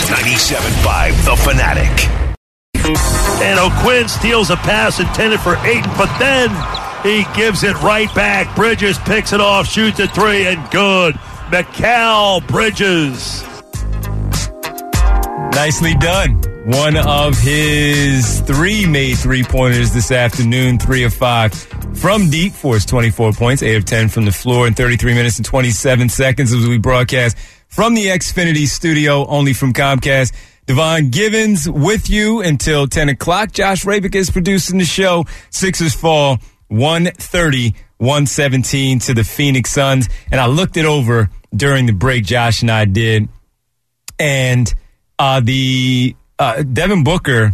97.5 The Fanatic. And O'Quinn steals a pass intended for Ayton, but then he gives it right back. Bridges picks it off, shoots a three, and good. Mikal Bridges. Nicely done. One of his three made three-pointers this afternoon, 3 of 5 from deep for his 24 points, 8 of 10 from the floor in 33 minutes and 27 seconds as we broadcast from the Xfinity studio, only from Comcast. Devon Givens with you until 10 o'clock. Josh Rabick is producing the show. Sixers fall 130-117 to the Phoenix Suns. And I looked it over during the break, Josh and I did. And Devin Booker,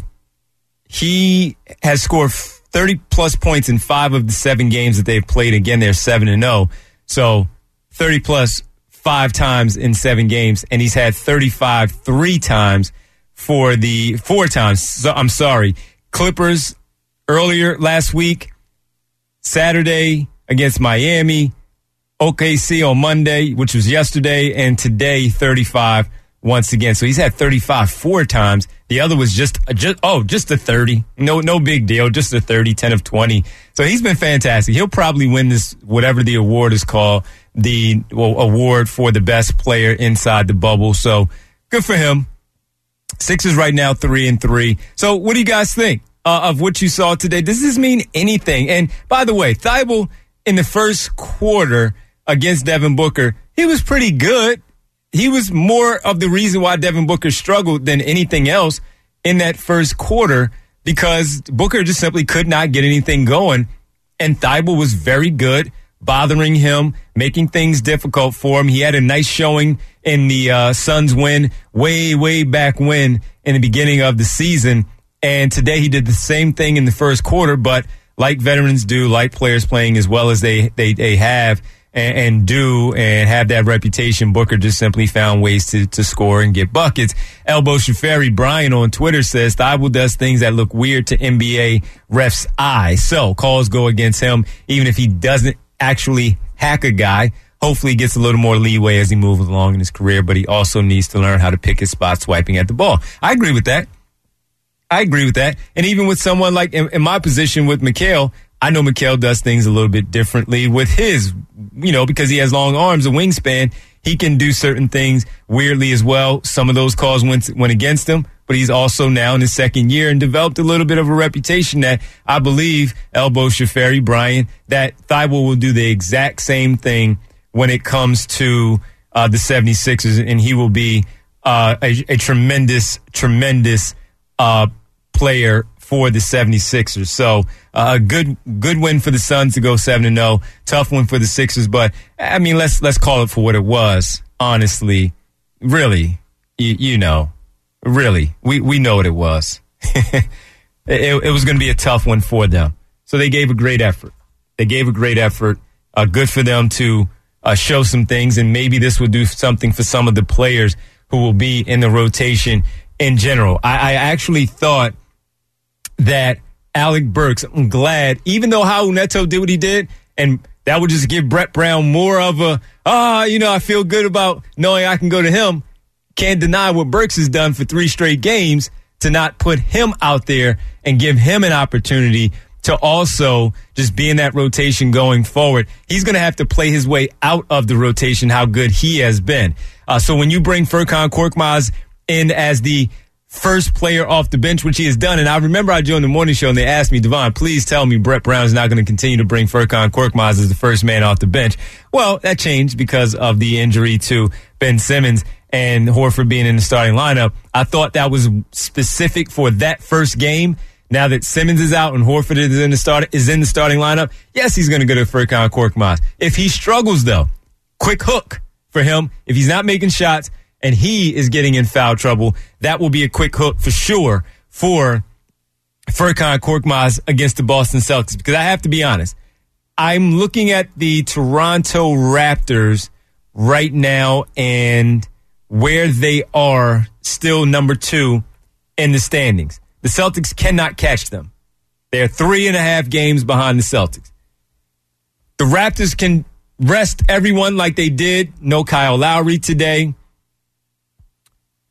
he has scored 30-plus points in 5 of the 7 games that they've played. Again, they're 7-0. So 30-plus 5 times in 7 games. And he's had 35 3 times for the 4 times. So, I'm sorry. Clippers earlier last week, Saturday against Miami, OKC on Monday, which was yesterday, and today 35 once again. So he's had 35 4 times. The other was just a 30. No big deal. Just a 30, 10 of 20. So he's been fantastic. He'll probably win this, whatever the award is called, the award for the best player inside the bubble. So good for him. Sixers right now 3-3. So what do you guys think of what you saw today? Does this mean anything? And by the way, Thibault in the first quarter against Devin Booker, he was pretty good. He was more of the reason why Devin Booker struggled than anything else in that first quarter, because Booker just simply could not get anything going. And Thibault was very good, bothering him, making things difficult for him. He had a nice showing in the Suns win way back when in the beginning of the season. And today he did the same thing in the first quarter, but like veterans do, like players playing as well as they have and do and have that reputation, Booker just simply found ways to score and get buckets. Elbow Shafari Brian on Twitter says Thibault does things that look weird to NBA refs' eyes. So calls go against him, even if he doesn't actually hack a guy. Hopefully he gets a little more leeway as he moves along in his career, but he also needs to learn how to pick his spot swiping at the ball. I agree with that. And even with someone like in my position with Mikal, I know Mikal does things a little bit differently with his, because he has long arms, a wingspan. He can do certain things weirdly as well. Some of those calls went against him, but he's also now in his second year and developed a little bit of a reputation that I believe, Elbow Shafari Brian, that Thibault will do the exact same thing when it comes to the 76ers, and he will be a tremendous player for the 76ers. So a good win for the Suns to go 7-0. Tough one for the Sixers, but I mean, let's call it for what it was. Honestly, really, really, we know what it was. It was going to be a tough one for them. So they gave a great effort. Good for them to show some things, and maybe this will do something for some of the players who will be in the rotation in general. I actually thought that Alec Burks, I'm glad, even though Raul Neto did what he did, and that would just give Brett Brown more of I feel good about knowing I can go to him. Can't deny what Burks has done for 3 straight games to not put him out there and give him an opportunity to also just be in that rotation going forward. He's going to have to play his way out of the rotation, how good he has been. So when you bring Furkan Korkmaz in as the first player off the bench, which he has done, and I remember I joined the morning show and they asked me, Devon, please tell me Brett Brown is not going to continue to bring Furkan Korkmaz as the first man off the bench. Well, that changed because of the injury to Ben Simmons and Horford being in the starting lineup. I thought that was specific for that first game. Now that Simmons is out and Horford is in the starting lineup, yes, he's going to go to Furkan Korkmaz. If he struggles, though, quick hook for him. If he's not making shots and he is getting in foul trouble, that will be a quick hook for sure for Furkan Korkmaz against the Boston Celtics. Because I have to be honest, I'm looking at the Toronto Raptors right now and where they are still number 2 in the standings. The Celtics cannot catch them. They're 3.5 games behind the Celtics. The Raptors can rest everyone like they did. No Kyle Lowry today.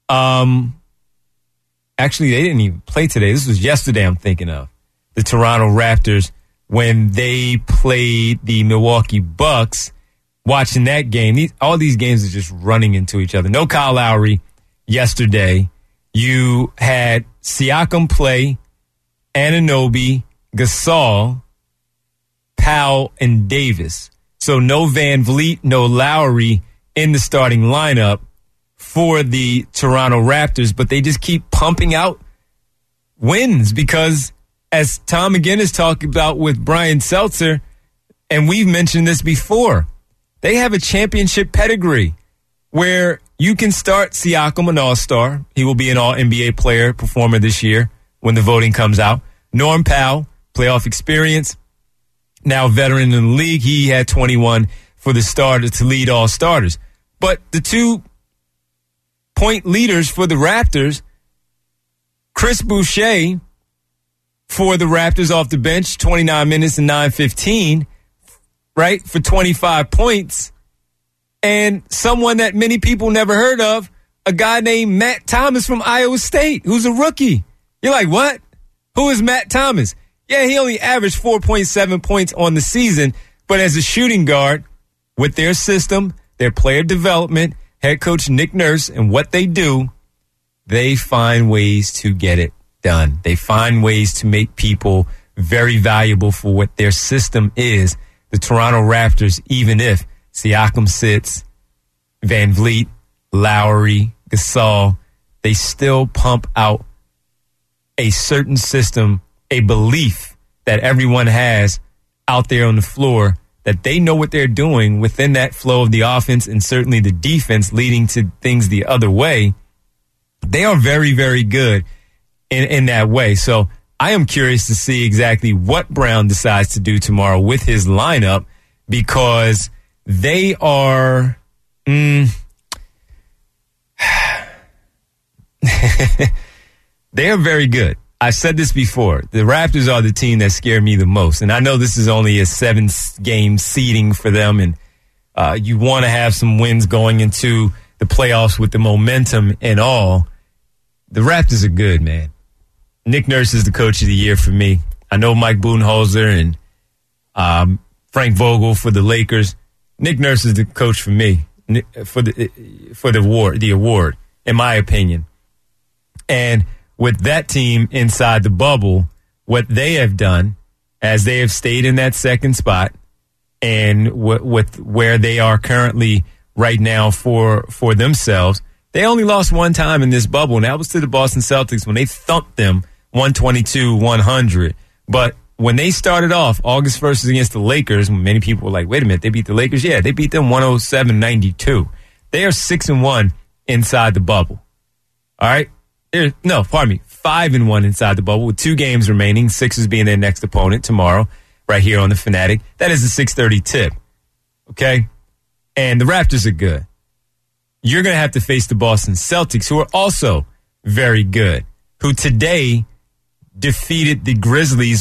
Actually, they didn't even play today. This was yesterday I'm thinking of. The Toronto Raptors, when they played the Milwaukee Bucks, watching that game. All these games are just running into each other. No Kyle Lowry yesterday. You had Siakam play, Anunoby, Gasol, Powell, and Davis. So no Van Vliet, no Lowry in the starting lineup for the Toronto Raptors, but they just keep pumping out wins because, as Tom again has talked about with Brian Seltzer, and we've mentioned this before, they have a championship pedigree where you can start Siakam, an all-star. He will be an all-NBA player performer this year when the voting comes out. Norm Powell, playoff experience, now veteran in the league. He had 21 for the starter to lead all starters. But the 2-point leaders for the Raptors, Chris Boucher for the Raptors off the bench, 29 minutes and 9:15, right, for 25 points. And someone that many people never heard of, a guy named Matt Thomas from Iowa State, who's a rookie. You're like, what? Who is Matt Thomas? Yeah, he only averaged 4.7 points on the season, but as a shooting guard, with their system, their player development, head coach Nick Nurse, and what they do, they find ways to get it done. They find ways to make people very valuable for what their system is. The Toronto Raptors, even if Siakam sits, Van Vliet, Lowry, Gasol, they still pump out a certain system, a belief that everyone has out there on the floor, that they know what they're doing within that flow of the offense and certainly the defense leading to things the other way. They are very, very good in that way. So I am curious to see exactly what Brown decides to do tomorrow with his lineup, because they are they are very good. I've said this before. The Raptors are the team that scare me the most. And I know this is only a 7-game seeding for them, and you want to have some wins going into the playoffs with the momentum and all. The Raptors are good, man. Nick Nurse is the coach of the year for me. I know Mike Budenholzer and Frank Vogel for the Lakers. Nick Nurse is the coach for me for the award, in my opinion. And with that team inside the bubble, what they have done, as they have stayed in that second spot, and with where they are currently right now for themselves, they only lost one time in this bubble, and that was to the Boston Celtics when they thumped them 122-100. But when they started off, August 1st against the Lakers, many people were like, wait a minute, they beat the Lakers? Yeah, they beat them 107-92. They are 6-1 inside the bubble. All right? 5-1 inside the bubble with 2 games remaining, Sixers being their next opponent tomorrow, right here on the Fanatic. That is a 6:30 tip. Okay? And the Raptors are good. You're going to have to face the Boston Celtics, who are also very good, who today defeated the Grizzlies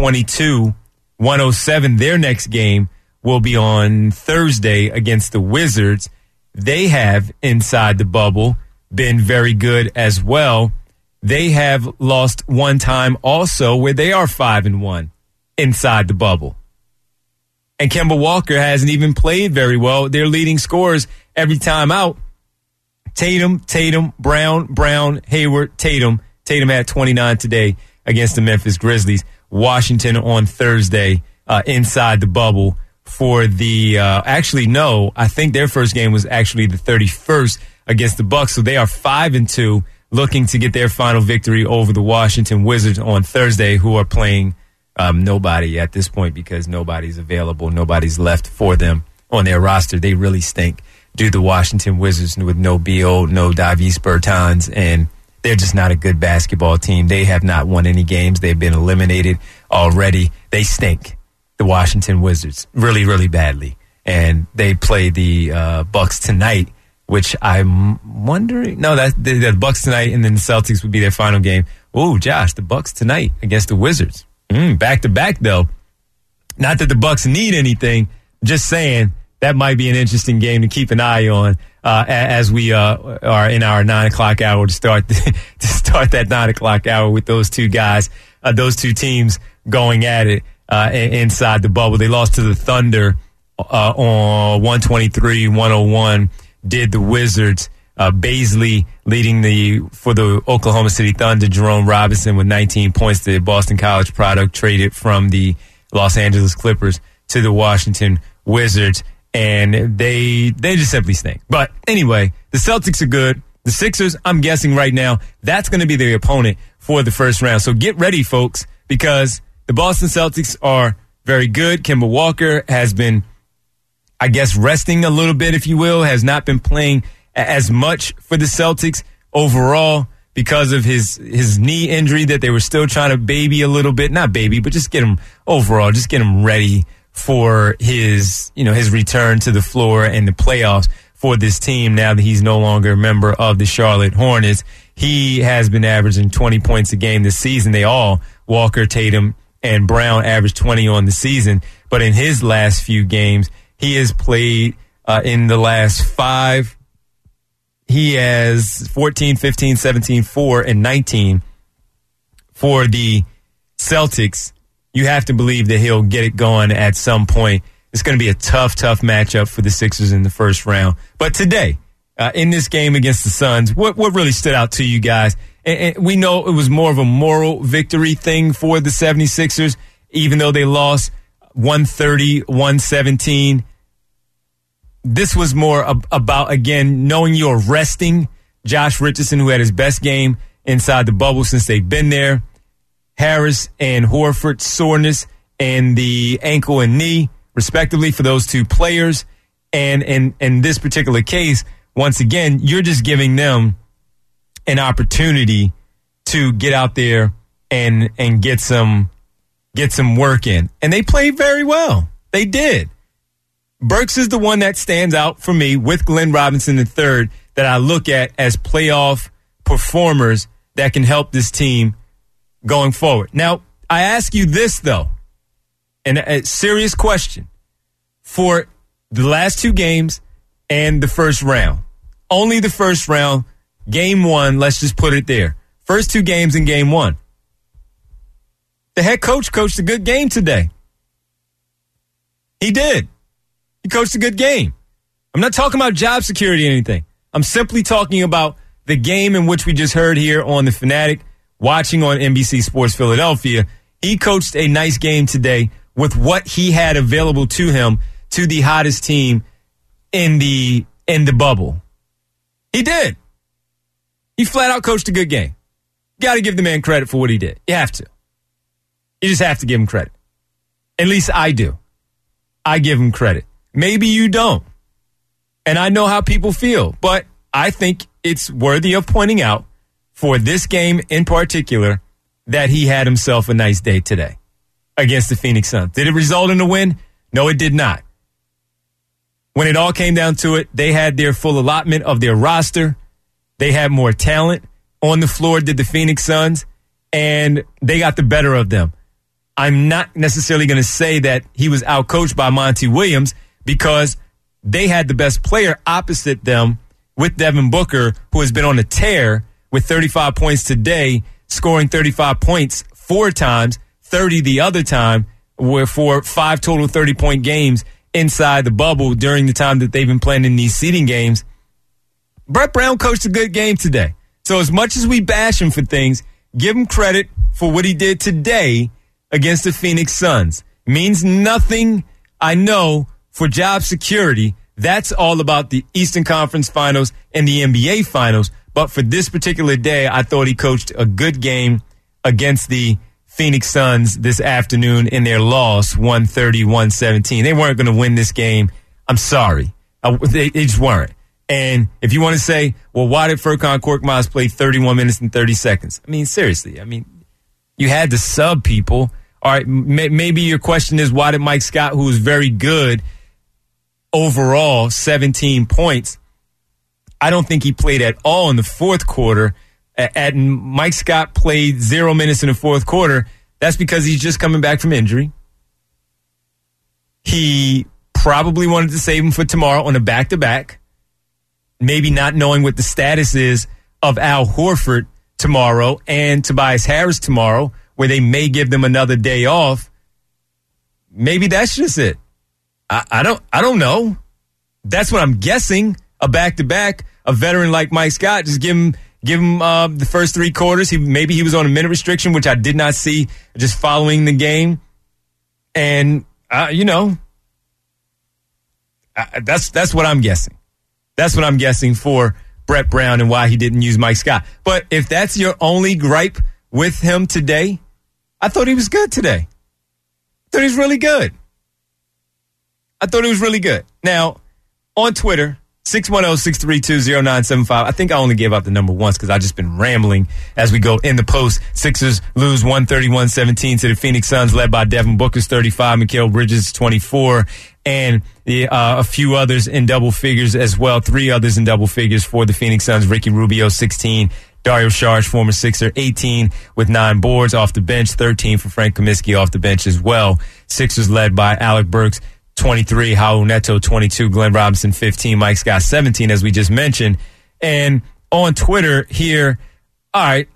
122-107. Their next game will be on Thursday against the Wizards. They have, inside the bubble, been very good as well. They have lost one time also where they are 5-1 inside the bubble. And Kemba Walker hasn't even played very well. Their leading scorers every time out, Tatum, Brown, Hayward, Tatum. Tatum had 29 today against the Memphis Grizzlies. Washington on Thursday inside the bubble for the, I think their first game was actually the 31st against the Bucks. So they are 5-2, looking to get their final victory over the Washington Wizards on Thursday, who are playing nobody at this point because nobody's available. Nobody's left for them on their roster. They really stink. Do the Washington Wizards with no Beal, no Davis Bertans, and they're just not a good basketball team. They have not won any games. They've been eliminated already. They stink, the Washington Wizards, really, really badly. And they play the Bucks tonight, which I'm wondering. No, that's the Bucks tonight, and then the Celtics would be their final game. Oh, Josh, the Bucks tonight against the Wizards. Back to back, though. Not that the Bucks need anything. Just saying that might be an interesting game to keep an eye on as we are in our 9 o'clock hour to start that 9 o'clock hour with those two guys, those two teams going at it inside the bubble. They lost to the Thunder on 123-101. Did the Wizards. Baisley leading for the Oklahoma City Thunder. Jerome Robinson with 19 points. The Boston College product traded from the Los Angeles Clippers to the Washington Wizards. And they just simply stink. But anyway, the Celtics are good. The Sixers, I'm guessing right now, that's going to be their opponent for the first round. So get ready, folks, because the Boston Celtics are very good. Kemba Walker has been, I guess, resting a little bit, if you will, has not been playing as much for the Celtics overall because of his knee injury that they were still trying to baby a little bit. Not baby, but just get him overall, just get him ready for his return to the floor and the playoffs for this team now that he's no longer a member of the Charlotte Hornets. He has been averaging 20 points a game this season. They all, Walker, Tatum, and Brown, averaged 20 on the season. But in his last few games, he has played in the last 5. He has 14, 15, 17, 4, and 19 for the Celtics. You have to believe that he'll get it going at some point. It's going to be a tough matchup for the Sixers in the first round. But today, in this game against the Suns, what really stood out to you guys? And we know it was more of a moral victory thing for the 76ers, even though they lost 130-117. This was more about, again, knowing you're resting Josh Richardson, who had his best game inside the bubble since they've been there. Harris and Horford soreness and the ankle and knee, respectively, for those two players. And in this particular case, once again, you're just giving them an opportunity to get out there and get some work in. And they played very well. They did. Burks is the one that stands out for me with Glenn Robinson III that I look at as playoff performers that can help this team going forward. Now, I ask you this, though, and a serious question. For the last two games and the first round, only the first round, game one, let's just put it there. First two games in game one. The head coach coached a good game today. He did. He coached a good game. I'm not talking about job security or anything. I'm simply talking about the game in which we just heard here on The Fanatic, watching on NBC Sports Philadelphia. He coached a nice game today with what he had available to him to the hottest team in the bubble. He did. He flat out coached a good game. Got to give the man credit for what he did. You have to. You just have to give him credit. At least I do. I give him credit. Maybe you don't. And I know how people feel, but I think it's worthy of pointing out for this game in particular that he had himself a nice day today against the Phoenix Suns. Did it result in a win? No, it did not. When it all came down to it, they had their full allotment of their roster. They had more talent on the floor, did the Phoenix Suns, and they got the better of them. I'm not necessarily going to say that he was outcoached by Monty Williams because they had the best player opposite them with Devin Booker, who has been on a tear with 35 points today, scoring 35 points 4 times, 30 the other time, for 5 total 30-point games inside the bubble during the time that they've been playing in these seeding games. Brett Brown coached a good game today. So as much as we bash him for things, give him credit for what he did today against the Phoenix Suns. Means nothing, I know, for job security. That's all about the Eastern Conference Finals and the NBA Finals. But for this particular day, I thought he coached a good game against the Phoenix Suns this afternoon in their loss, 130-117. They weren't going to win this game. I'm sorry. They just weren't. And if you want to say, well, why did Furkan Korkmaz play 31 minutes and 30 seconds? I mean, seriously. I mean, you had to sub people. All right, maybe your question is, why did Mike Scott, who was very good overall, 17 points, I don't think he played at all in the fourth quarter. Mike Scott played 0 minutes in the fourth quarter. That's because he's just coming back from injury. He probably wanted to save him for tomorrow on a back-to-back, maybe not knowing what the status is of Al Horford tomorrow and Tobias Harris tomorrow, where they may give them another day off. Maybe that's just it. I don't know. That's what I'm guessing. A back-to-back, a veteran like Mike Scott, just give him the first 3 quarters. Maybe he was on a minute restriction, which I did not see just following the game. And, that's what I'm guessing. That's what I'm guessing for Brett Brown and why he didn't use Mike Scott. But if that's your only gripe with him today, I thought he was good today. I thought he was really good. Now, on Twitter, 610-632-0975. I think I only gave out the number once because I've just been rambling as we go in the post. Sixers lose 131-17 to the Phoenix Suns, led by Devin Booker's 35, Mikal Bridges 24, and a few others in double figures as well. 3 others in double figures for the Phoenix Suns. Ricky Rubio, 16. Dario Saric, former Sixer, 18 with 9 boards off the bench. 13 for Frank Kaminsky off the bench as well. Sixers led by Alec Burks, 23, Raul Neto, 22, Glenn Robinson, 15, Mike Scott, 17, as we just mentioned. And on Twitter here, all right,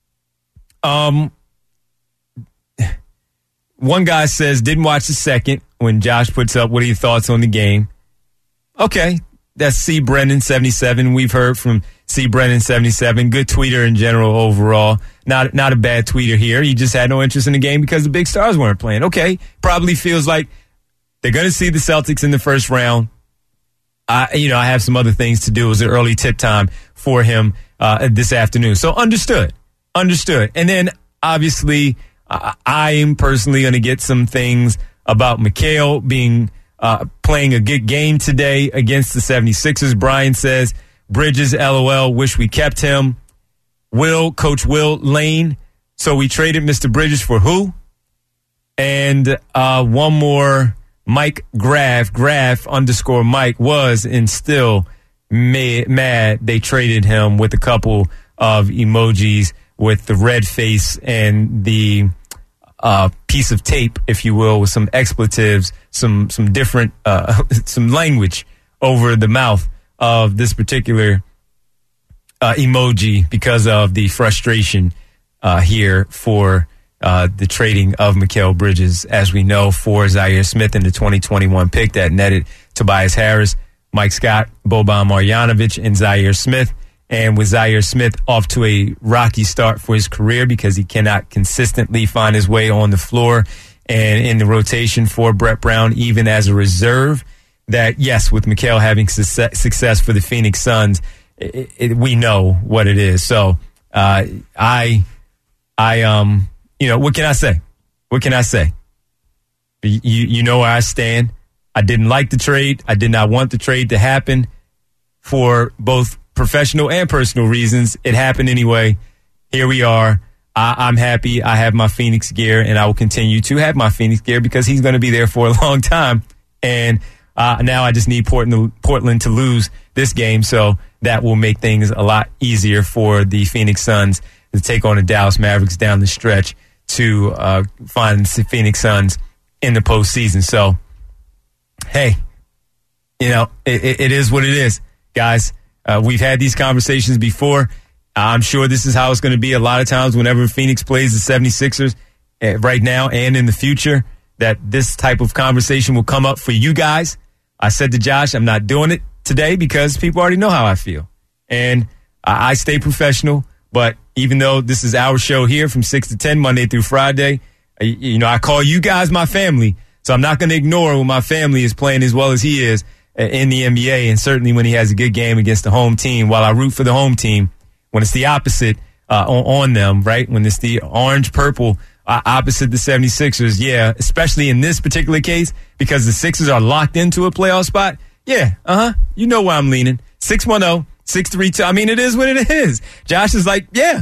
one guy says, didn't watch the second when Josh puts up, what are your thoughts on the game? Okay, that's C. Brennan, 77. We've heard from C. Brennan, 77. Good tweeter in general overall. Not a bad tweeter here. He just had no interest in the game because the big stars weren't playing. Okay, probably feels like they're going to see the Celtics in the first round. I have some other things to do. It was an early tip time for him this afternoon. So understood. And then, obviously, I am personally going to get some things about Mikal playing a good game today against the 76ers. Brian says, Bridges, LOL, wish we kept him. Coach Will Lane. So we traded Mr. Bridges for who? And one more. Mike Graf _Mike was and still mad they traded him with a couple of emojis with the red face and the piece of tape, if you will, with some expletives, some different, some language over the mouth of this particular emoji because of the frustration here for the trading of Mikal Bridges, as we know, for Zaire Smith in the 2021 pick that netted Tobias Harris, Mike Scott, Boban Marjanovic, and Zaire Smith. And with Zaire Smith off to a rocky start for his career because he cannot consistently find his way on the floor and in the rotation for Brett Brown, even as a reserve, that, yes, with Mikal having success for the Phoenix Suns, we know what it is. So what can I say? You know where I stand. I didn't like the trade. I did not want the trade to happen for both professional and personal reasons. It happened anyway. Here we are. I'm happy. I have my Phoenix gear, and I will continue to have my Phoenix gear because he's going to be there for a long time. And now I just need Portland to lose this game, so that will make things a lot easier for the Phoenix Suns to take on the Dallas Mavericks down the stretch to find the Phoenix Suns in the postseason. So, hey, it is what it is, guys. We've had these conversations before. I'm sure this is how it's going to be a lot of times whenever Phoenix plays the 76ers right now and in the future, that this type of conversation will come up for you guys. I said to Josh, I'm not doing it today because people already know how I feel. And I stay professional, but even though this is our show here from 6 to 10, Monday through Friday, I call you guys my family, so I'm not going to ignore when my family is playing as well as he is in the NBA, and certainly when he has a good game against the home team, while I root for the home team, when it's the opposite on them, right? When it's the orange-purple opposite the 76ers, yeah, especially in this particular case, because the Sixers are locked into a playoff spot, yeah, you know where I'm leaning. 610-632. I mean, it is what it is. Josh is like, yeah,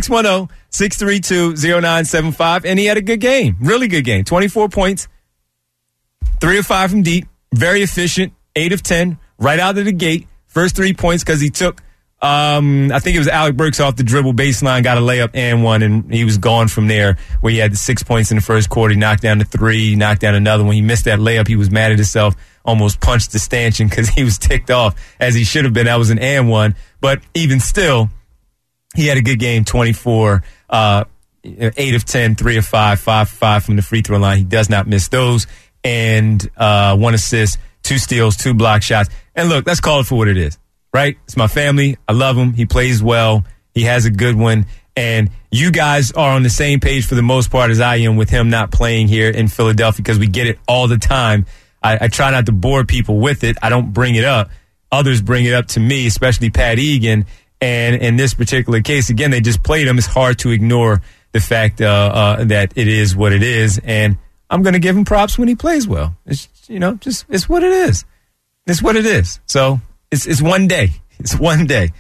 610-632-0975, and he had a good game, really good game. 24 points, 3 of 5 from deep, very efficient, 8 of 10, right out of the gate. First 3 points because he took I think it was Alec Burks off the dribble baseline, got a layup and one, and he was gone from there, where he had the 6 points in the first quarter. He knocked down the three, knocked down another one. He missed that layup. He was mad at himself, almost punched the stanchion because he was ticked off, as he should have been. That was an and one. But even still, he had a good game, 24, 8 of 10, 3 of 5, 5 for 5 from the free throw line. He does not miss those. And 1 assist, 2 steals, 2 block shots. And look, let's call it for what it is. Right? It's my family. I love him. He plays well. He has a good one. And you guys are on the same page for the most part as I am with him not playing here in Philadelphia, because we get it all the time. I try not to bore people with it. I don't bring it up. Others bring it up to me, especially Pat Egan. And in this particular case, again, they just played him. It's hard to ignore the fact that it is what it is. And I'm going to give him props when he plays well. It's, it's what it is. It's what it is. So it's one day. It's one day.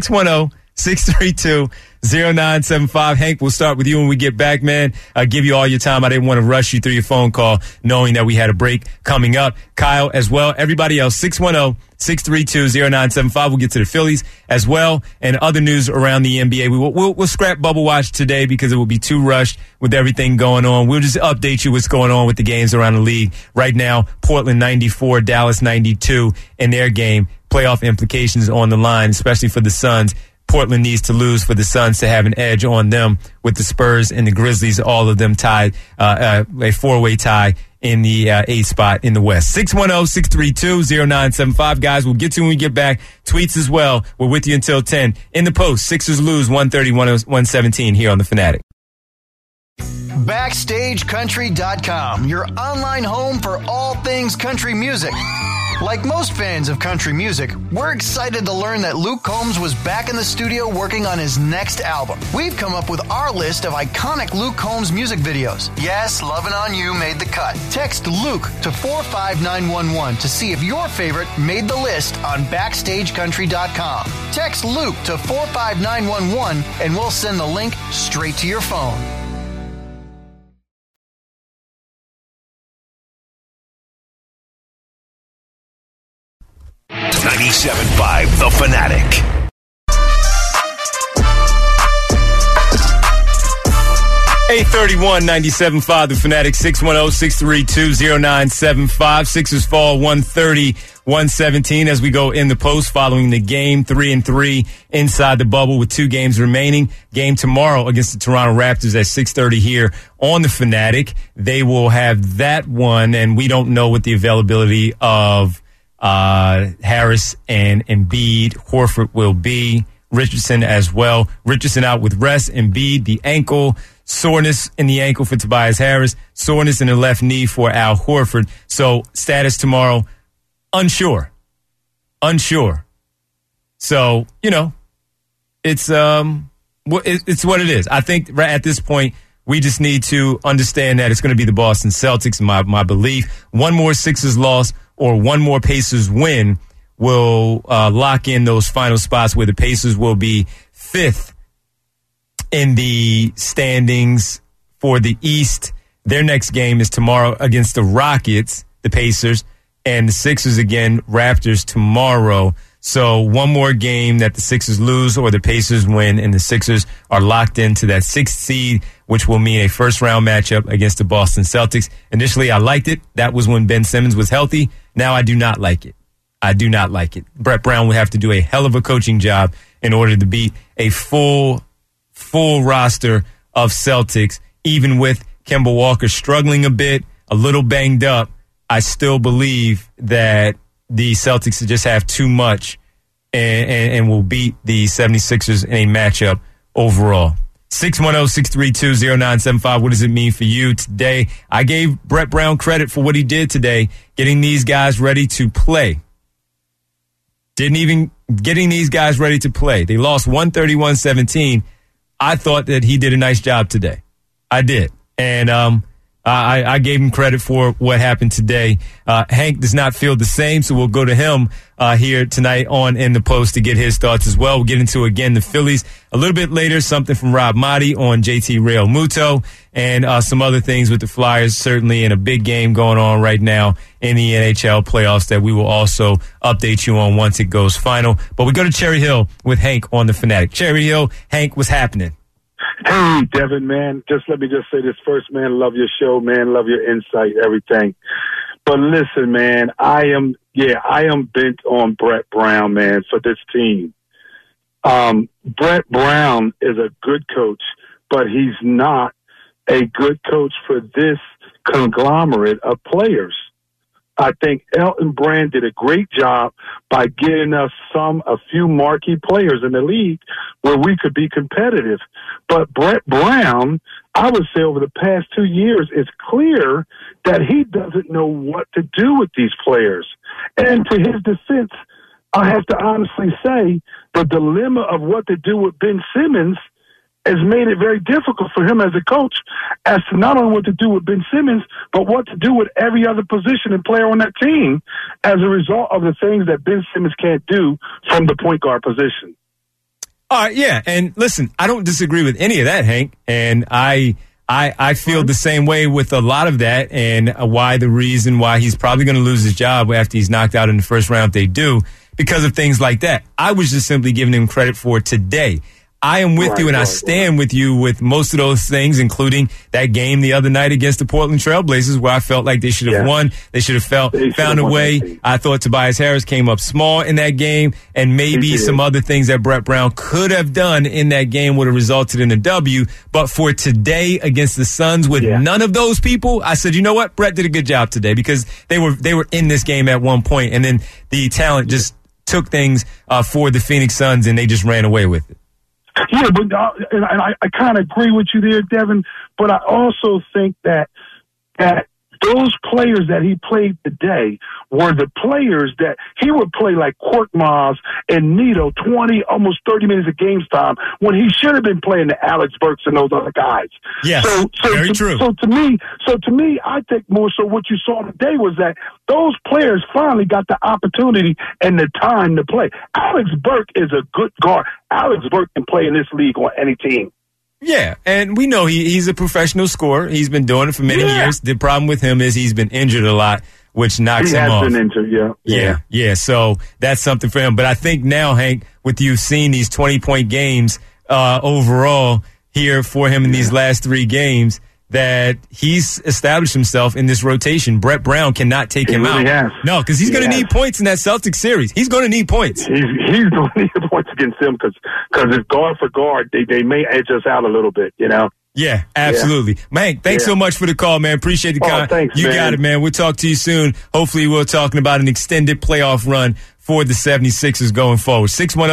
610-632-0975. Hank, we'll start with you when we get back, man. I'll give you all your time. I didn't want to rush you through your phone call knowing that we had a break coming up. Kyle as well. Everybody else, 610-632-0975. We'll get to the Phillies as well and other news around the NBA. We'll scrap Bubble Watch today because it will be too rushed with everything going on. We'll just update you what's going on with the games around the league. Right now, Portland 94, Dallas 92 in their game. Playoff implications on the line, especially for the Suns. Portland needs to lose for the Suns to have an edge on them, with the Spurs and the Grizzlies, all of them tied, a 4-way tie in the 8th spot in the West. 610-632-0975. Guys, we'll get to when we get back. Tweets as well. We're with you until 10. In the post, Sixers lose 130-117 here on The Fanatic. BackstageCountry.com, your online home for all things country music. Like most fans of country music, we're excited to learn that Luke Combs was back in the studio working on his next album. We've come up with our list of iconic Luke Combs music videos. Yes, Lovin' On You made the cut. Text Luke to 45911 to see if your favorite made the list on BackstageCountry.com. Text Luke to 45911 and we'll send the link straight to your phone. 97.5 The Fanatic. $831 97.5 The Fanatic. 610-632-0975. Sixers fall 130-117 as we go in the post following the game. 3-3 inside the bubble with 2 games remaining. Game tomorrow against the Toronto Raptors at 6:30 here on The Fanatic. They will have that one, and we don't know what the availability of Harris and Embiid, Horford will be, Richardson as well. Richardson out with rest, Embiid, the ankle, soreness in the ankle for Tobias Harris, soreness in the left knee for Al Horford. So status tomorrow, unsure. So, it's what it is. I think right at this point, we just need to understand that it's going to be the Boston Celtics, my belief. One more Sixers loss or one more Pacers win will lock in those final spots where the Pacers will be 5th in the standings for the East. Their next game is tomorrow against the Rockets, the Pacers, and the Sixers again, Raptors tomorrow. So one more game that the Sixers lose or the Pacers win, and the Sixers are locked into that 6th seed, which will mean a first-round matchup against the Boston Celtics. Initially, I liked it. That was when Ben Simmons was healthy. Now I do not like it. Brett Brown will have to do a hell of a coaching job in order to beat a full roster of Celtics. Even with Kemba Walker struggling a bit, a little banged up, I still believe that the Celtics just have too much and will beat the 76ers in a matchup overall. 610-632-0975. What does it mean for you today? I gave Brett Brown credit for what he did today, getting these guys ready to play. Getting these guys ready to play. They lost 131-17. I thought that he did a nice job today. I did. And I gave him credit for what happened today. Hank does not feel the same, so we'll go to him here tonight on In the Post to get his thoughts as well. We'll get into, again, the Phillies a little bit later, something from Rob Motti on JT Real Muto, and some other things with the Flyers, certainly in a big game going on right now in the NHL playoffs that we will also update you on once it goes final. But we go to Cherry Hill with Hank on The Fanatic. Cherry Hill, Hank, what's happening? Hey, Devin, man. Let me say this first, man. Love your show, man. Love your insight, everything. But listen, man, I am bent on Brett Brown, man, for this team. Brett Brown is a good coach, but he's not a good coach for this conglomerate of players. I think Elton Brand did a great job by getting us a few marquee players in the league where we could be competitive. But Brett Brown, I would say over the past 2 years, it's clear that he doesn't know what to do with these players. And to his defense, I have to honestly say the dilemma of what to do with Ben Simmons has made it very difficult for him as a coach as to not only what to do with Ben Simmons, but what to do with every other position and player on that team as a result of the things that Ben Simmons can't do from the point guard position. All right, yeah, and listen, I don't disagree with any of that, Hank, and I feel the same way with a lot of that, and the reason why he's probably going to lose his job after he's knocked out in the first round if they do, because of things like that. I was just simply giving him credit for today. I am with you, and I stand with you with most of those things, including that game the other night against the Portland Trailblazers where I felt like they should have won. They should have found a way. I thought Tobias Harris came up small in that game, and maybe some other things that Brett Brown could have done in that game would have resulted in a W. But for today against the Suns with none of those people, I said, you know what? Brett did a good job today because they were in this game at one point, and then the talent just took things for the Phoenix Suns, and they just ran away with it. Yeah, but and I kind of agree with you there, Devin. But I also think that those players that he played today were the players that he would play like Korkmaz and Nito 20, almost 30 minutes of game time when he should have been playing the Alex Burks and those other guys. Yes, very true. So to me, I think more so what you saw today was that those players finally got the opportunity and the time to play. Alex Burke is a good guard. Alex Burke can play in this league on any team. Yeah, and we know he's a professional scorer. He's been doing it for many years. The problem with him is he's been injured a lot, which knocks him off. He has been injured, yeah. So that's something for him. But I think now, Hank, with you seeing these 20-point games overall here for him in these last 3 games, that he's established himself in this rotation. Brett Brown cannot take him out. Has. No, because he's going to need points in that Celtics series. He's going to need points. He's going to need points against him because it's guard for guard. They may edge us out a little bit, you know? Yeah, absolutely. Yeah. Man, thanks so much for the call, man. Appreciate the call. Thanks, you man. got it, man. We'll talk to you soon. Hopefully we're talking about an extended playoff run for the 76ers going forward.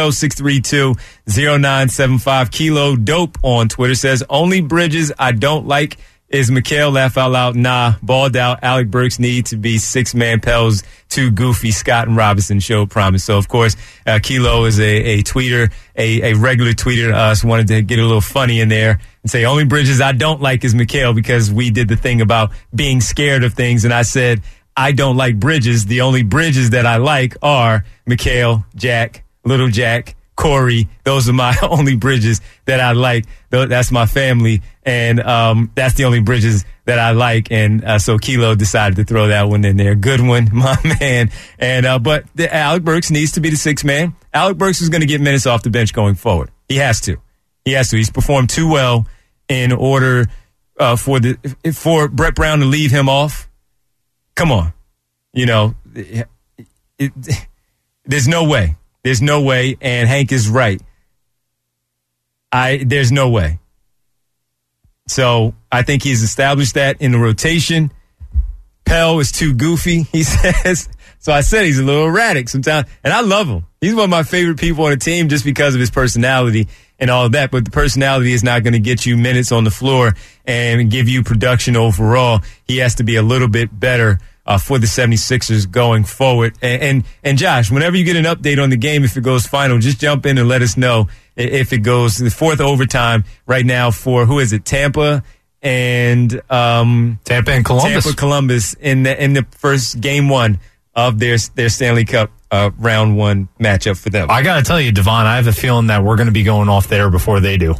610-632-0975. Kilo Dope on Twitter says, only Bridges I don't like is Mikal. Laugh out loud. Nah, balled out. Alec Burks need to be 6-man Pels. Too goofy. Scott and Robinson showed promise. So, of course, Kilo is a tweeter, a regular tweeter to us. Wanted to get a little funny in there and say, only Bridges I don't like is Mikal because we did the thing about being scared of things. And I said, I don't like Bridges. The only Bridges that I like are Mikal, Jack, Little Jack, Corey. Those are my only Bridges that I like. That's my family. And that's the only Bridges that I like. And so Kilo decided to throw that one in there. Good one, my man. And but Alec Burks needs to be the 6th man. Alec Burks is going to get minutes off the bench going forward. He has to. He's performed too well in order for Brett Brown to leave him off. Come on. You know, there's no way. There's no way, and Hank is right. There's no way. So I think he's established that in the rotation. Pell is too goofy, he says. So I said he's a little erratic sometimes, and I love him. He's one of my favorite people on the team just because of his personality and all of that. But the personality is not going to get you minutes on the floor and give you production overall. He has to be a little bit better for the 76ers going forward. And Josh, whenever you get an update on the game, if it goes final, just jump in and let us know if it goes the 4th overtime right now for, who is it, Tampa and Tampa and Columbus. Tampa Columbus in the first game one of their Stanley Cup round one matchup for them. I got to tell you, Devon, I have a feeling that we're going to be going off there before they do.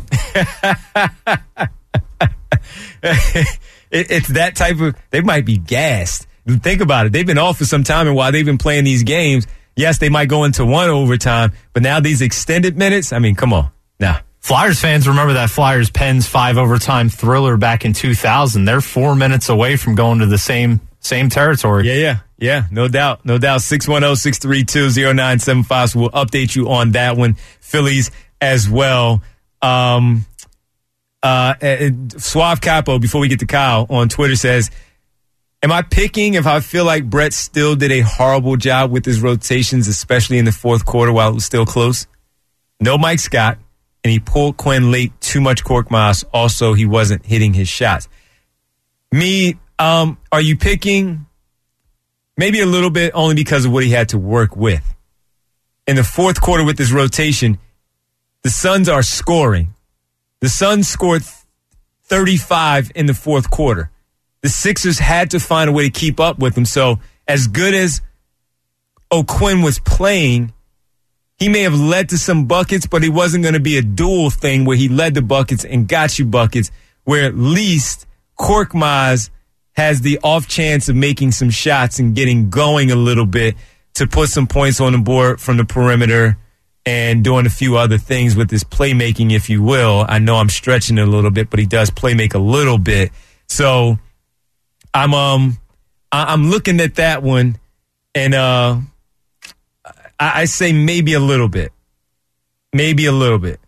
It's that type of, they might be gassed. Think about it. They've been off for some time, and while they've been playing these games, yes, they might go into one overtime, but now these extended minutes, I mean, come on. Nah. Flyers fans remember that Flyers-Pens 5 overtime thriller back in 2000. They're 4 minutes away from going to the same territory. Yeah, no doubt. 610-632-0975. So we'll update you on that one. Phillies as well. Suave Capo, before we get to Kyle, on Twitter says, am I picking if I feel like Brett still did a horrible job with his rotations, especially in the fourth quarter while it was still close? No Mike Scott, and he pulled Quinn late, too much Korkmaz. Also, he wasn't hitting his shots. Are you picking? Maybe a little bit, only because of what he had to work with. In the fourth quarter with this rotation, the Suns are scoring. The Suns scored 35 in the fourth quarter. The Sixers had to find a way to keep up with them. So as good as O'Quinn was playing, he may have led to some buckets, but it wasn't going to be a dual thing where he led the buckets and got you buckets, where at least Korkmaz has the off chance of making some shots and getting going a little bit to put some points on the board from the perimeter and doing a few other things with his playmaking, if you will. I know I'm stretching it a little bit, but he does playmake a little bit. So I'm looking at that one, and I say maybe a little bit. Maybe a little bit.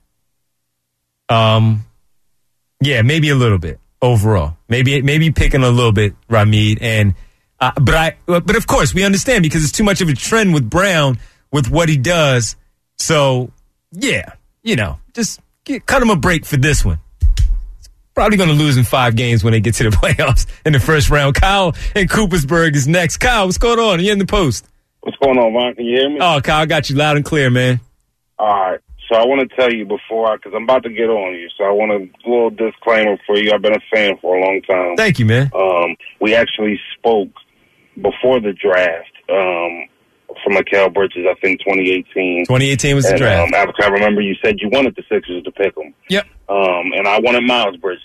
Yeah, maybe a little bit overall. Maybe picking a little bit, Ramid. And but of course we understand because it's too much of a trend with Brown with what he does. So yeah, just cut him a break for this one. Probably going to lose in 5 games when they get to the playoffs in the first round. Kyle in Coopersburg is next. Kyle, what's going on? Are you in the post? What's going on, Ron? Can you hear me? Oh, Kyle, I got you loud and clear, man. All right. So I want to tell you because I'm about to get on you. So I want a little disclaimer for you. I've been a fan for a long time. Thank you, man. We actually spoke before the draft for Mikal Bridges, I think 2018. 2018 was the draft. I remember you said you wanted the Sixers to pick him. Yep. And I wanted Miles Bridges.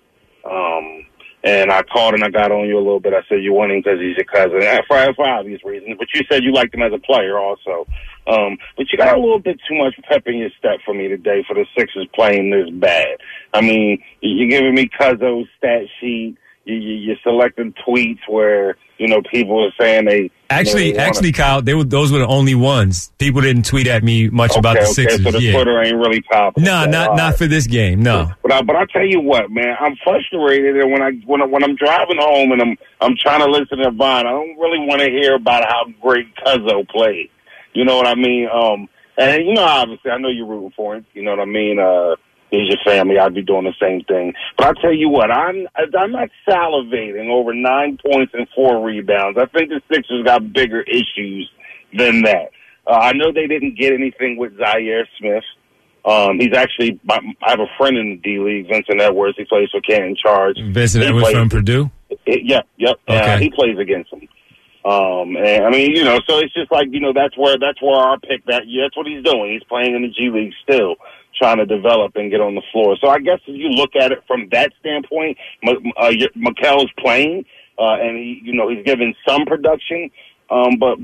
And I called and I got on you a little bit. I said you want him because he's your cousin, for obvious reasons. But you said you liked him as a player also. But you got a little bit too much pep in your step for me today for the Sixers playing this bad. I mean, you're giving me Cuzzo's stat sheet. You're selecting tweets where, people are saying they... Actually, Kyle, those were the only ones. People didn't tweet at me much about the Sixers. So the Twitter ain't really popping. No, not for this game, no. But I tell you what, man, I'm frustrated, and when I'm driving home and I'm trying to listen to Vaughn, I don't really want to hear about how great Cuzzo played. You know what I mean? And obviously, I know you're rooting for him. You know what I mean? He's your family. I'd be doing the same thing. But I tell you what, I'm not salivating over 9 points and 4 rebounds. I think the Sixers got bigger issues than that. I know they didn't get anything with Zaire Smith. He's actually, I have a friend in the D League, Vincent Edwards. He plays for Canton Charge. Vincent Edwards from Purdue? Yep. Okay. He plays against him. And I mean, so it's just like, that's where our pick that's what he's doing. He's playing in the G League still, trying to develop and get on the floor. So I guess if you look at it from that standpoint, Mikal is playing, and he's giving some production. But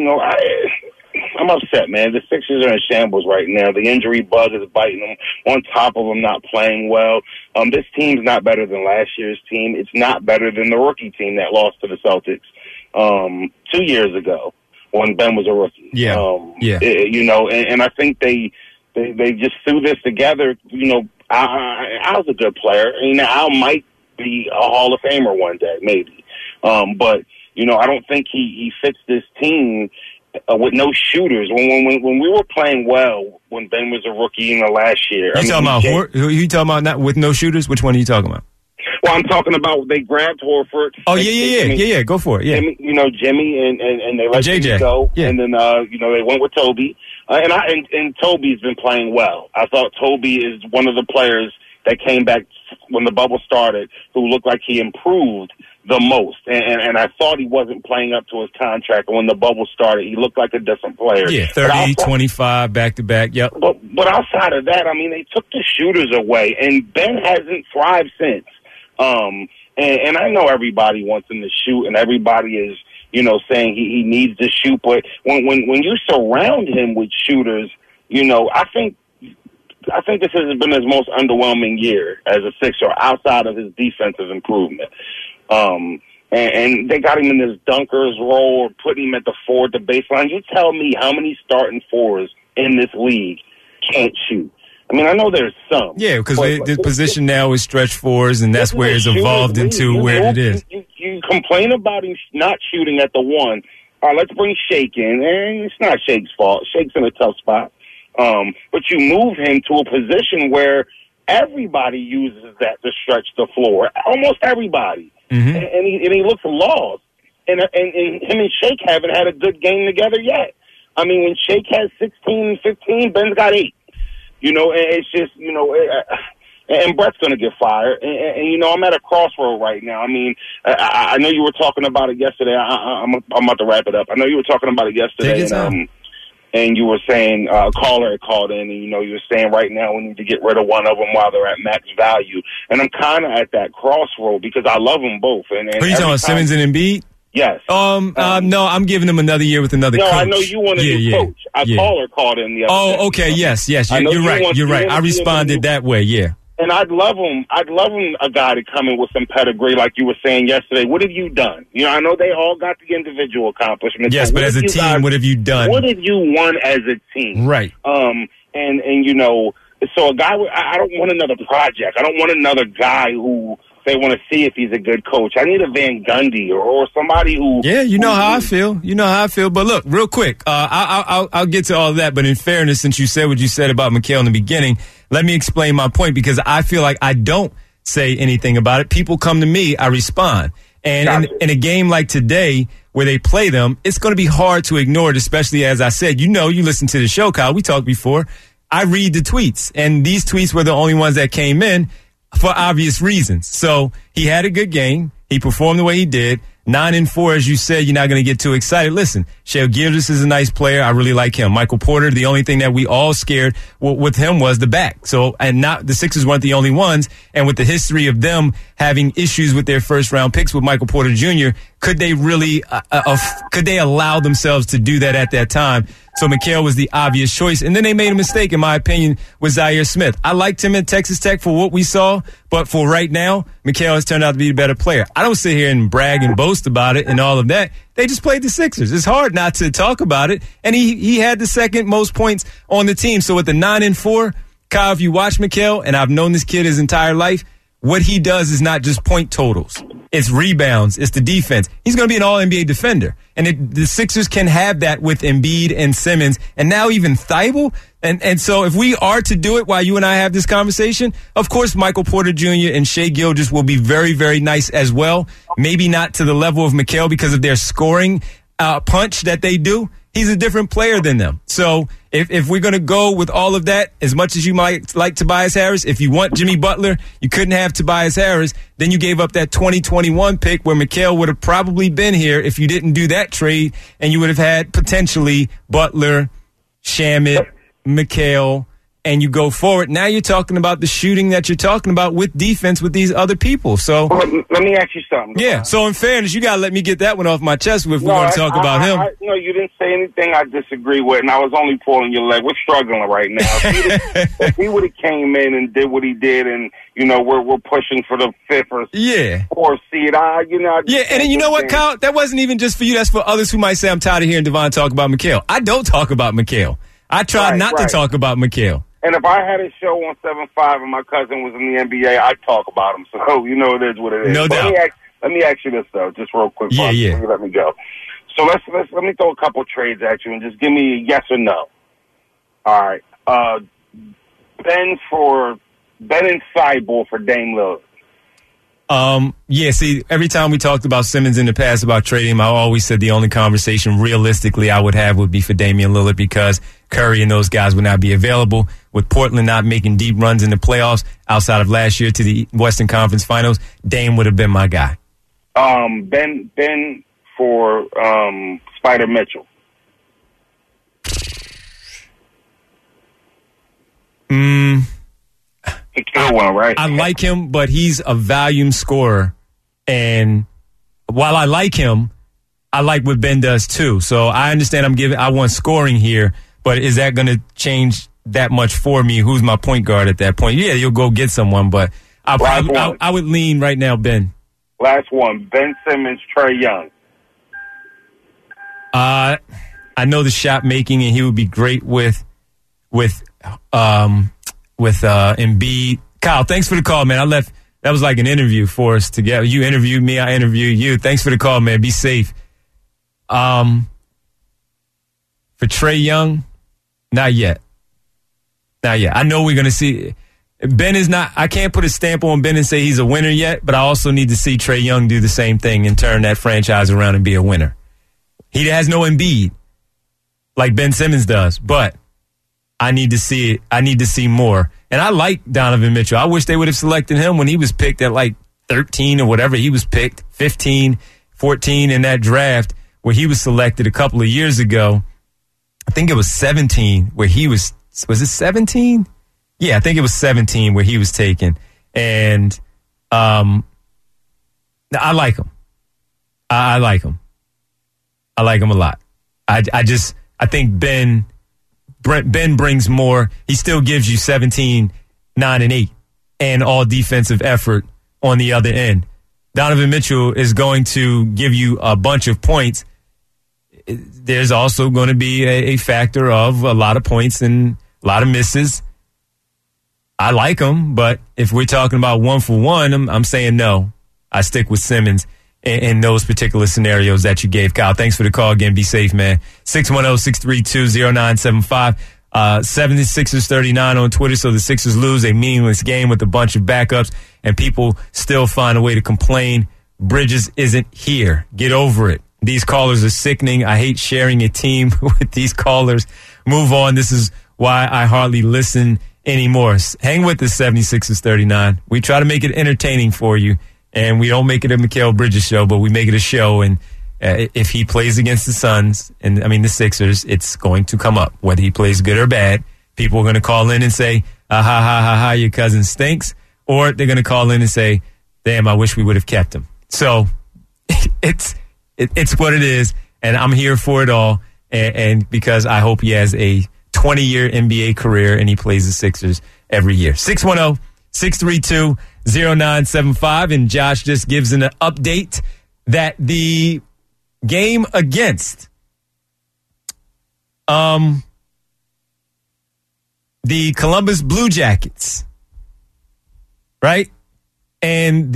I'm upset, man. The Sixers are in shambles right now. The injury bug is biting them. On top of them not playing well. This team's not better than last year's team. It's not better than the rookie team that lost to the Celtics 2 years ago when Ben was a rookie. Yeah. And I think they just threw this together. Al's a good player. Al might be a Hall of Famer one day, maybe. But I don't think he fits this team with no shooters. When we were playing well, when Ben was a rookie in the last year. Who you talking about not with no shooters? Which one are you talking about? Well, I'm talking about they grabbed Horford. Oh, yeah. Go for it. Yeah. Jimmy and they let JJ go. Yeah. And then, they went with Toby. And Toby's been playing well. I thought Toby is one of the players that came back when the bubble started who looked like he improved the most. And I thought he wasn't playing up to his contract. And when the bubble started, he looked like a different player. Yeah, 30, 25, back-to-back, yep. But outside of that, I mean, they took the shooters away, and Ben hasn't thrived since. And I know everybody wants him to shoot, and everybody is, saying he needs to shoot. But when you surround him with shooters, I think this has been his most underwhelming year as a Sixer outside of his defensive improvement. And they got him in this dunkers role, or putting him at the forward, the baseline. You tell me how many starting fours in this league can't shoot. I mean, I know there's some. Yeah, because the position now is stretch fours, and that's where it's evolved into where it is. You complain about him not shooting at the one. All right, let's bring Shake in. And it's not Shake's fault. Shake's in a tough spot. But you move him to a position where everybody uses that to stretch the floor. Almost everybody. Mm-hmm. And he looks lost. And him and Shake haven't had a good game together yet. I mean, when Shake has 16, 15, Ben's got 8. And it's just, and Brett's going to get fired. And, I'm at a crossroad right now. I mean, I know you were talking about it yesterday. I'm about to wrap it up. I know you were talking about it yesterday. And you were saying a caller had called in, and, you were saying right now we need to get rid of one of them while they're at max value. And I'm kind of at that crossroad because I love them both. And are you talking about Simmons and Embiid? Yes. No, I'm giving them another year with another coach. No, I know you want a new coach. A caller called in the other day. Okay, yes. You're right. You're right. I responded that way, yeah. And I'd love him, a guy to come in with some pedigree, like you were saying yesterday. What have you done? I know they all got the individual accomplishments. Yes, but as a team, what have you done? What have you won as a team? Right. So a guy, I don't want another project. I don't want another guy who they want to see if he's a good coach. I need a Van Gundy or somebody who... Yeah, how I feel. You know how I feel. But look, real quick, I'll get to all of that. But in fairness, since you said what you said about Mikal in the beginning, let me explain my point, because I feel like I don't say anything about it. People come to me, I respond. And in a game like today, where they play them, it's going to be hard to ignore it, especially as I said, you listen to the show, Kyle. We talked before. I read the tweets, and these tweets were the only ones that came in for obvious reasons. So he had a good game. He performed the way he did. 9-4, as you said, you're not going to get too excited. Listen, Shai Gilgeous is a nice player. I really like him. Michael Porter, the only thing that we all scared with him was the back. So, and not the Sixers weren't the only ones. And with the history of them having issues with their first round picks with Michael Porter Jr., could they really, could they allow themselves to do that at that time? So Mikal was the obvious choice. And then they made a mistake, in my opinion, with Zaire Smith. I liked him at Texas Tech for what we saw, but for right now, Mikal has turned out to be the better player. I don't sit here and brag and boast about it and all of that. They just played the Sixers. It's hard not to talk about it. And he had the second most points on the team. So with the 9-4, Kyle, if you watch Mikal, and I've known this kid his entire life, what he does is not just point totals. It's rebounds. It's the defense. He's going to be an all-NBA defender. And the Sixers can have that with Embiid and Simmons, and now even Thibault. And so if we are to do it while you and I have this conversation, of course, Michael Porter Jr. and Shai Gilgeous will be very, very nice as well. Maybe not to the level of Mikal because of their scoring punch that they do. He's a different player than them. So if we're going to go with all of that, as much as you might like Tobias Harris, if you want Jimmy Butler, you couldn't have Tobias Harris. Then you gave up that 2021 pick where Mikal would have probably been here if you didn't do that trade, and you would have had potentially Butler, Shamet, Mikal, and you go forward. Now you're talking about the shooting that you're talking about with defense with these other people. So let me ask you something. Yeah. So in fairness, you got to let me get that one off my chest if we're going to talk about him. No, you didn't say anything I disagree with, and I was only pulling your leg. We're struggling right now. If he would have came in and did what he did, and we're pushing for the 5th or 4th seed. Yeah, and then you know what, Kyle? That wasn't even just for you. That's for others who might say I'm tired of hearing Devon talk about Mikal. I don't talk about Mikal. I try not to talk about Mikal. And if I had a show on 7-5 and my cousin was in the NBA, I'd talk about him. So, it is what it is. No doubt. Let me ask you this, though, just real quick. Yeah. Let me go. So let me throw a couple trades at you and just give me a yes or no. All right. Ben and Thibault for Dame Lillard. Yeah, see, every time we talked about Simmons in the past about trading him, I always said the only conversation realistically I would have would be for Damian Lillard because Curry and those guys would not be available. With Portland not making deep runs in the playoffs outside of last year to the Western Conference Finals, Dame would have been my guy. Ben for Spider Mitchell. I like him, but he's a volume scorer. And while I like him, I like what Ben does too. So I understand I want scoring here, but is that going to change that much for me? Who's my point guard at that point? Yeah, you'll go get someone, but I would lean right now, Ben. Last one, Ben Simmons, Trae Young. I know the shot making, and he would be great with Embiid. Kyle, thanks for the call, man. That was like an interview for us together. You interviewed me, I interviewed you. Thanks for the call, man. Be safe. For Trae Young, not yet. I know we're going to see. Ben is not, I can't put a stamp on Ben and say he's a winner yet, but I also need to see Trae Young do the same thing and turn that franchise around and be a winner. He has no Embiid like Ben Simmons does, but I need to see it. I need to see more. And I like Donovan Mitchell. I wish they would have selected him when he was picked at like 13 or whatever. He was picked 15, 14 in that draft where he was selected a couple of years ago. I think it was 17 where he was it 17? Yeah, I think it was 17 where he was taken. And I like him. I like him. I like him a lot. I think Ben brings more. He still gives you 17, 9, and 8 and all defensive effort on the other end. Donovan Mitchell is going to give you a bunch of points. There's also going to be a factor of a lot of points and a lot of misses. I like him, but if we're talking about one for one, I'm saying no. I stick with Simmons in those particular scenarios that you gave. Kyle, thanks for the call again. Be safe, man. 610-632-0975. 76ers 39 on Twitter, so the Sixers lose a meaningless game with a bunch of backups, and people still find a way to complain. Bridges isn't here. Get over it. These callers are sickening. I hate sharing a team with these callers. Move on. This is why I hardly listen anymore. Hang with the 76ers 39. We try to make it entertaining for you, and we don't make it a Mikal Bridges show, but we make it a show, and if he plays against the Suns, and I mean the Sixers, it's going to come up. Whether he plays good or bad, people are going to call in and say, ha, your cousin stinks. Or they're going to call in and say, damn, I wish we would have kept him. So it's what it is, and I'm here for it all. And because I hope he has a 20-year NBA career and he plays the Sixers every year. 610-632-0975. And Josh just gives an update that the game against the Columbus Blue Jackets, right? And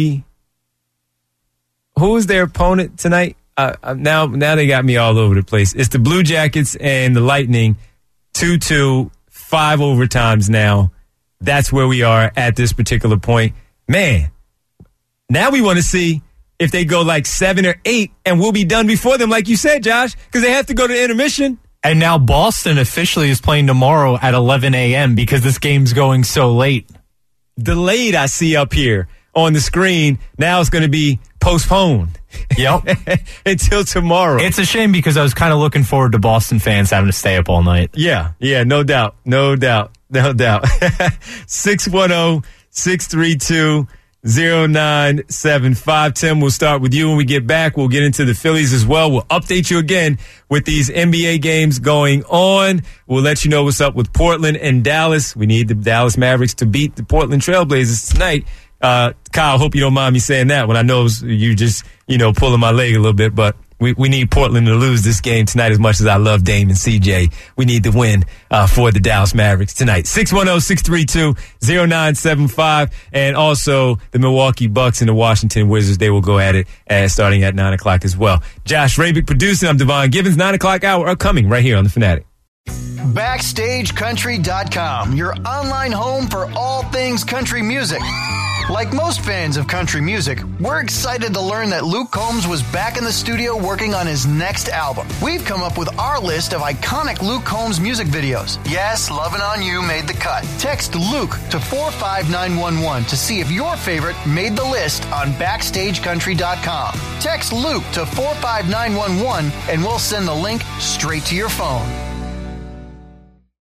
who is their opponent tonight? Now they got me all over the place. It's the Blue Jackets and the Lightning, 2-2, 5 overtimes now. That's where we are at this particular point. Man, now we want to see if they go like 7 or 8, and we'll be done before them, like you said, Josh, because they have to go to intermission. And now Boston officially is playing tomorrow at 11 a.m. because this game's going so late. Delayed, I see up here on the screen. Now it's going to be postponed. Yep. Until tomorrow. It's a shame because I was kind of looking forward to Boston fans having to stay up all night. Yeah, no doubt. 610-632-0975. Tim, we'll start with you when we get back. We'll get into the Phillies as well. We'll update you again with these NBA games going on. We'll let you know what's up with Portland and Dallas. We need the Dallas Mavericks to beat the Portland Trailblazers tonight. Kyle, hope you don't mind me saying that when I know you just, pulling my leg a little bit, but we need Portland to lose this game tonight as much as I love Dame and CJ. We need the win for the Dallas Mavericks tonight. 610-632-0975. And also the Milwaukee Bucks and the Washington Wizards, they will go at it starting at 9 o'clock as well. Josh Rabick producing. I'm Devon Gibbons. 9 o'clock hour are coming right here on The Fanatic. BackstageCountry.com, your online home for all things country music. Like most fans of country music, we're excited to learn that Luke Combs was back in the studio working on his next album. We've come up with our list of iconic Luke Combs music videos. Yes, Lovin' On You made the cut. Text Luke to 45911 to see if your favorite made the list on BackstageCountry.com. Text Luke to 45911 and we'll send the link straight to your phone.